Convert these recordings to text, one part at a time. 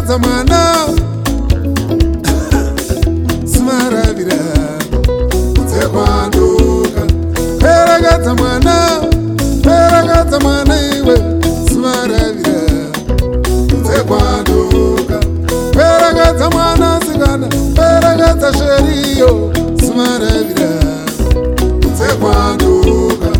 Peragadza mwana Smaravira kunze kwanduka. Peragadza mwana iwe Smaravira kunze kwanduka. Peragadza mwana sikana, peragadza sheriyo Smaravira kunze kwanduka.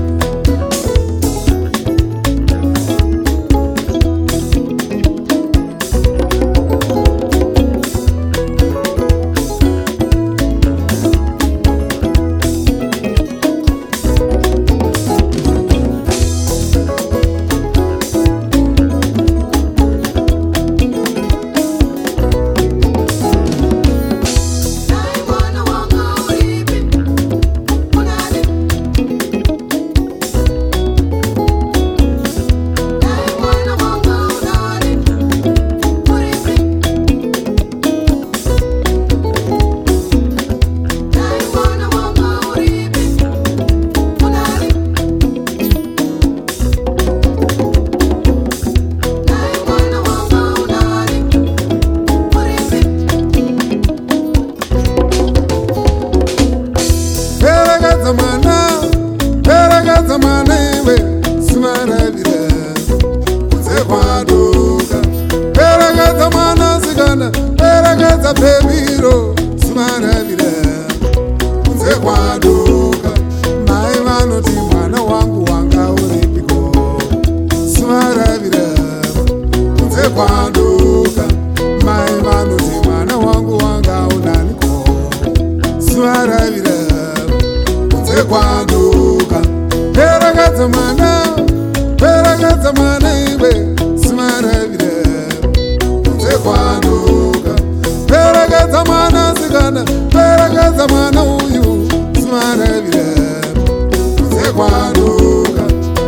Peragadza mwana iwe Smaravira kunze kwanduka. Peragadza mwana sikana, peragadza pemiro Smaravira kunze kwanduka. Mai vanoti mwana wangu wanga uripiko Smaravira kunze kwanduka. Mai vanoti mwana wangu wanga unaniko Smaravira kunze kwanduka. Peragadza mwana iwe Smaravira kunze kwanduka. Peragadza mwana sikana, peragadza mwana uyu Smaravira kunze kwanduka.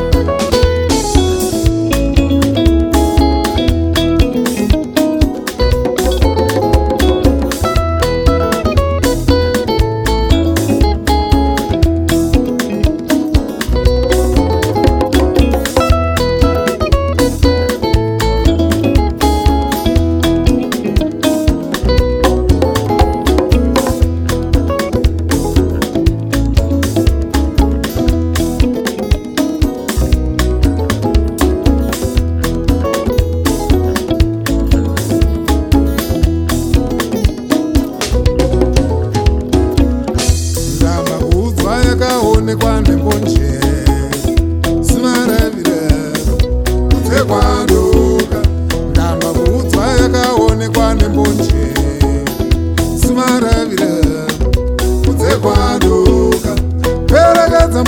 Yakaonekwa nembonje Smaravira kunze kwanduka. Ndamba kuudzwa yakaonekwa nembonje Smaravira kunze kwanduka. Peragadza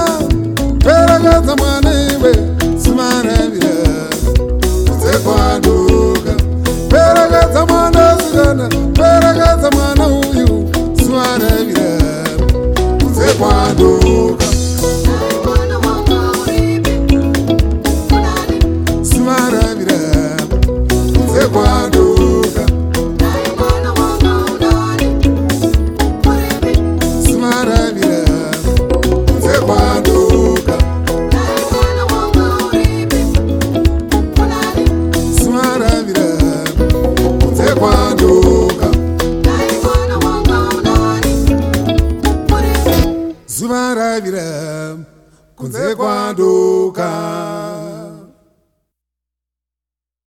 mwana iwe Smaravira kunze kwanduka. Peragadza mwana sikana, peragadza mwana uyu Smaravira kunze kwanduka. Smaravira kunze kwanduka. Smaravira kunze kwanduka. Smaravira kunze kwanduka. Smaravira kunze kwanduka.